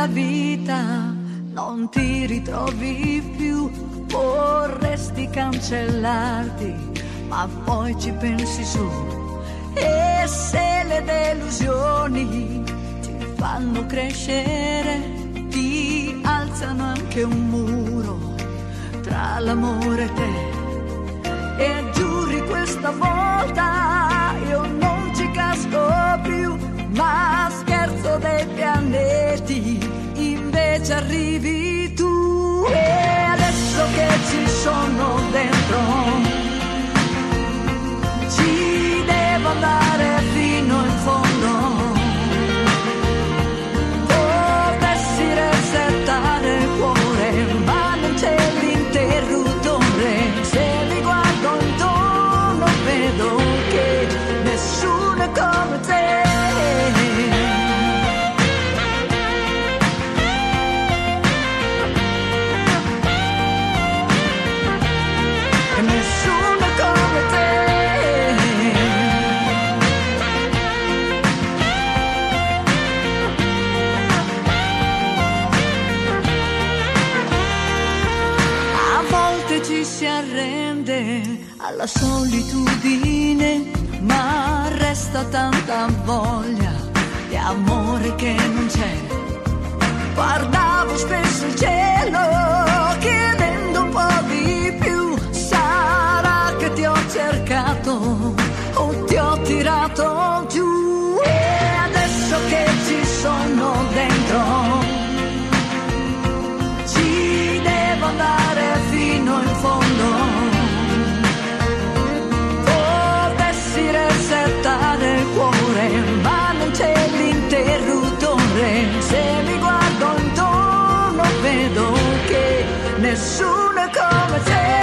nella vita non ti ritrovi più, vorresti cancellarti, ma poi ci pensi su. E se le delusioni ti fanno crescere, ti alzano anche un muro tra l'amore e te. E giuri questa volta io non ci casco più, ma scherzo dei pianeti, invece arrivi tu. E adesso che ci sono dentro, ci devo andare fino in fondo. Potessi resettare il cuore, ma non c'è l'interruttore. Se mi guardo intorno vedo che nessuno è come te. Si arrende alla solitudine, ma resta tanta voglia di amore che non c'è. Guardavo spesso il cielo chiedendo un po' di più. Sarà che ti ho cercato o ti ho tirato giù. E adesso che ci sono dentro, ci devo andare fino in fondo. Potessi resettare il cuore, ma non c'è l'interruttore. Se mi guardo intorno vedo che nessuno è come te.